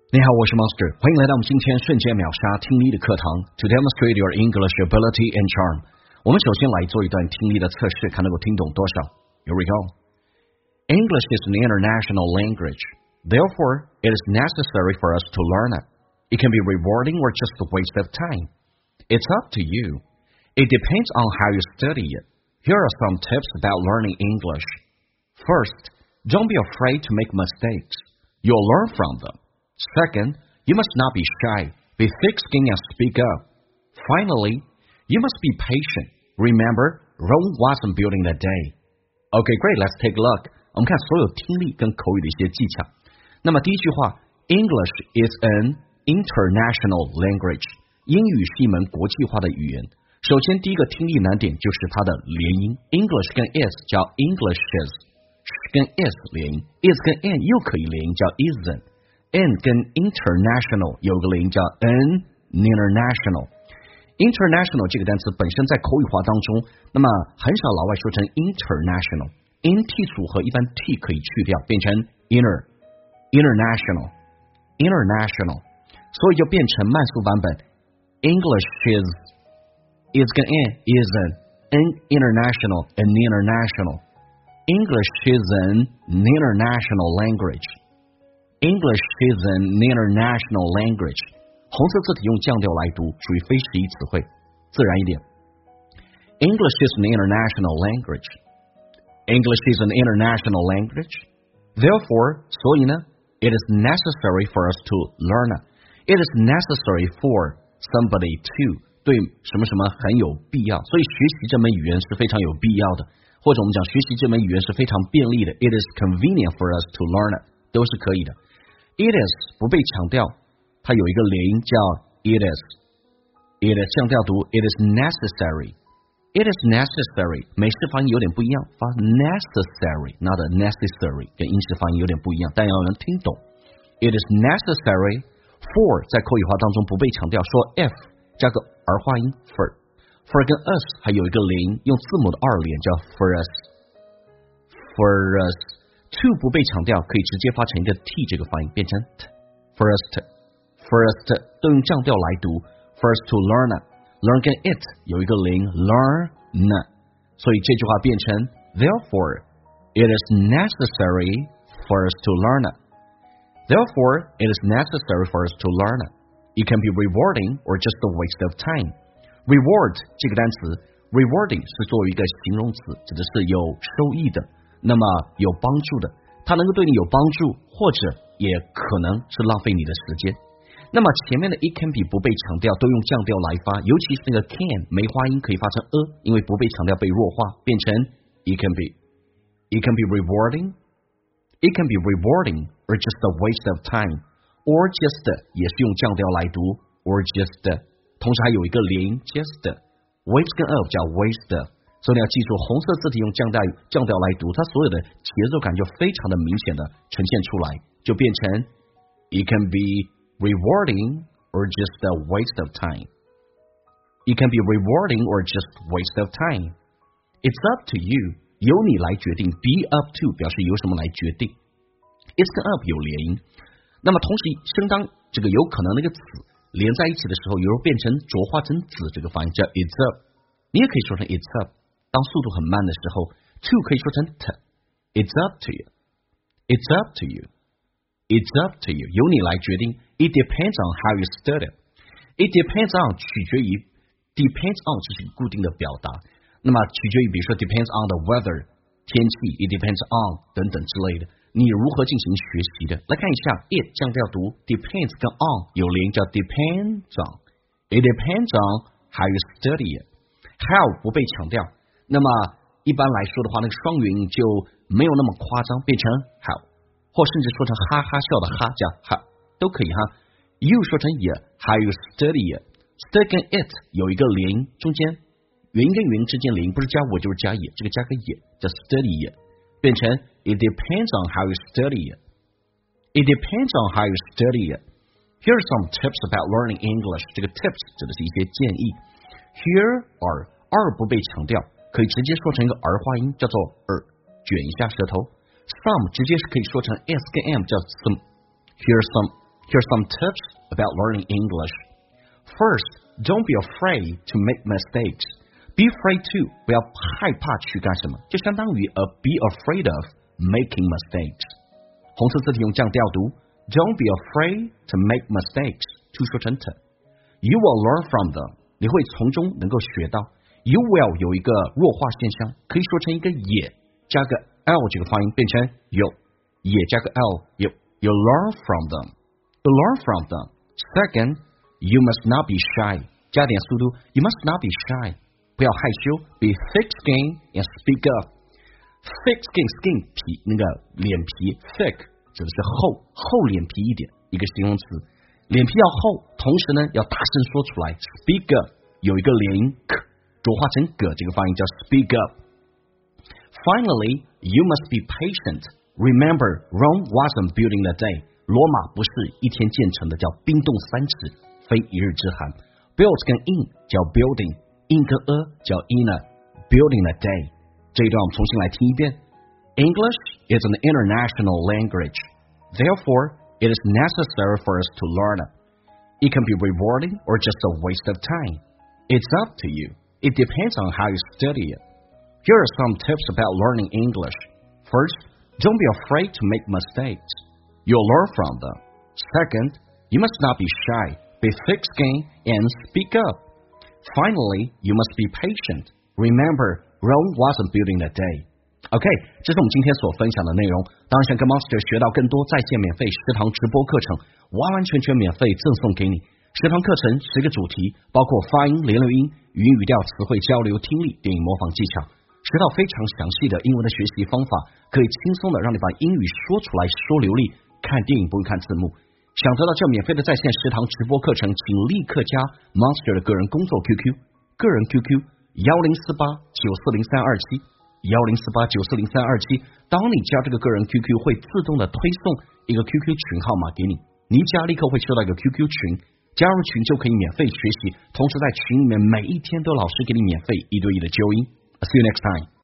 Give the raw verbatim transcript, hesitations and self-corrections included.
你好，我是 Monster， 欢迎来到我们今天瞬间秒杀听力的课堂 To demonstrate your English ability and charm， 我们首先来做一段听力的测试，看能够听懂多少。Here we go. English is an international language. Therefore, it is necessary for us to learn it. It can be rewarding or just a waste of time. It's up to you. It depends on how you study it. Here are some tips about learning English. First, don't be afraid to make mistakes. You'll learn from them.Second, you must not be shy. Be thick-skinned and speak up. Finally, you must be patient. Remember, Rome wasn't built in a day. Okay, great. Let's take a look. 我们看所有听力跟口语的一些技巧。那么第一句话 ，English is an international language. 英语是一门国际化的语言。首先，第一个听力难点就是它的连音。English 跟 is 叫 Englishes， 跟 is 连音 ，is 跟 an 又可以连音叫 isn't。N 跟 international 有个连音叫 n international international 这个单词本身在口语化当中，那么很少老外说成 international in t 组合一般 t 可以去掉，变成 inner international international， 所以就变成慢速版本 English is is 跟 n isn't an international an international English is an international language。English is an international language. 红色字体用降调来读，属于非实义词汇，自然一点。English is an international language. English is an international language. Therefore, 所以呢 it is necessary for us to learn it. It is necessary for somebody to 对什么什么很有必要，所以学习这门语言是非常有必要的，或者我们讲学习这门语言是非常便利的。It is convenient for us to learn it. 都是可以的。It is 不被强调，它有一个连音叫 it is it is 降调读 it is necessary it is necessary 美式发音有点不一样，发 necessary not necessary 跟英式发音有点不一样，但要能听懂。It is necessary for 在口语化当中不被强调，说 if 加个儿化音 for for 跟 us 还有一个连音，用字母的二连叫 for us for us to 不被强调，可以直接发成一个 t 这个发音，变成 t first first 都用降调来读 first to learn it learn 跟 it 有一个连 learn 所以这句话变成 therefore it is necessary for us to learn it therefore it is necessary for us to learn it it can be rewarding or just a waste of time reward 这个单词 rewarding 是作为一个形容词，指的是有收益的，那么有帮助的，它能够对你有帮助，或者也可能是浪费你的时间。那么前面的 it can be 不被强调，都用降调来发，尤其是那个 can 没花音可以发成 a， 因为不被强调被弱化，变成 it can be it can be rewarding it can be rewarding or just a waste of time or just 也是用降调来读 or just 同时还有一个连音 just waste 跟 of 叫 waste，所以你要记住，红色字体用降调降调来读，它所有的节奏感就非常的明显的呈现出来，就变成 it can be rewarding or just a waste of time. It can be rewarding or just waste of time. It's up to you. 由你来决定 be up to 表示由什么来决定 It's 跟 up 有连音，那么同时声当这个有可能那个子连在一起的时候，有时候变成浊化成子这个发音叫 it's up， 你也可以说成 it's up，当速度很慢的时候 to 可以说成 t it's up to you it's up to you it's up to you 由你来决定 it depends on how you study it depends on 取决于 depends on 这是一个固定的表达，那么取决于比如说 depends on the weather 天气 it depends on 等等之类的，你如何进行学习的。来看一下 it 降调读 depends 跟 on 有连叫 depends on it depends on how you study it how 不被强调，那么一般来说的话，那个双元音就没有那么夸张，变成 how， 或甚至说成哈哈笑的哈叫 how 都可以哈。You 说成也 how you study it study 跟 it 有一个连音，中间元音跟元音之间连音不是加我就是加也，这个加个也叫 study it， 变成 it depends on how you study it it depends on how you study it Here are some tips about learning English， 这个 tips 指的是一些建议。Here are 二不被强调，可以直接说成一个儿化音，叫做耳，卷一下舌头。Some 直接是可以说成 s 跟 m 叫 some。Here's some Here's some tips about learning English. First, don't be afraid to make mistakes. Be afraid to 不要害怕去干什么，就相当于 a be afraid of making mistakes. 红色字体用这样调读 Don't be afraid to make mistakes. To 说成 to. You will learn from them. 你会从中能够学到。You will 有一个弱化现象，可以说成一个也加个 l 这个发音变成有也加个 l 有 You learn from them. You learn from them. Second, you must not be shy. 加点速度 You must not be shy. 不要害羞 Be thick-skinned and speak up. Thick-skin skin 皮那个脸皮 thick 指的是厚厚脸皮一点一个形容词，脸皮要厚，同时呢要大声说出来 Speak up 有一个连音 k 浊化成葛这个发音叫 Speak up. Finally, you must be patient. Remember, Rome wasn't built in a day. 罗马不是一天建成的，叫冰冻三尺，非一日之寒。Build 跟 in 叫 building, in 跟 a 叫 in a, building a day. 这一段我们重新来听一遍。English is an international language. Therefore, it is necessary for us to learn it. It can be rewarding or just a waste of time. It's up to you. It depends on how you study it. Here are some tips about learning English. First, don't be afraid to make mistakes. You'll learn from them. Second, you must not be shy. Be thick-skinned and speak up. Finally, you must be patient. Remember, Rome wasn't built in a day. OK, 这是我们今天所分享的内容。当然想跟 Monster 学到更多在线免费十堂直播课程，完完全全免费赠送给你。十堂课程十个主题，包括发音、连留音、语音语调、词汇交流、听力、电影模仿技巧，十套非常详细的英文的学习方法，可以轻松的让你把英语说出来，说流利。看电影不用看字幕。想得到这免费的在线十堂直播课程，请立刻加 Monster 的个人工作 Q Q， 个人 Q Q 一零四八九四零三二七。一零四八九四零三二七，当你加这个个人 Q Q 会自动的推送一个 Q Q 群号码给你，你一加立刻会收到一个 Q Q 群，加入群就可以免费学习，同时在群里面每一天都有老师给你免费一对一的纠音。See you next time.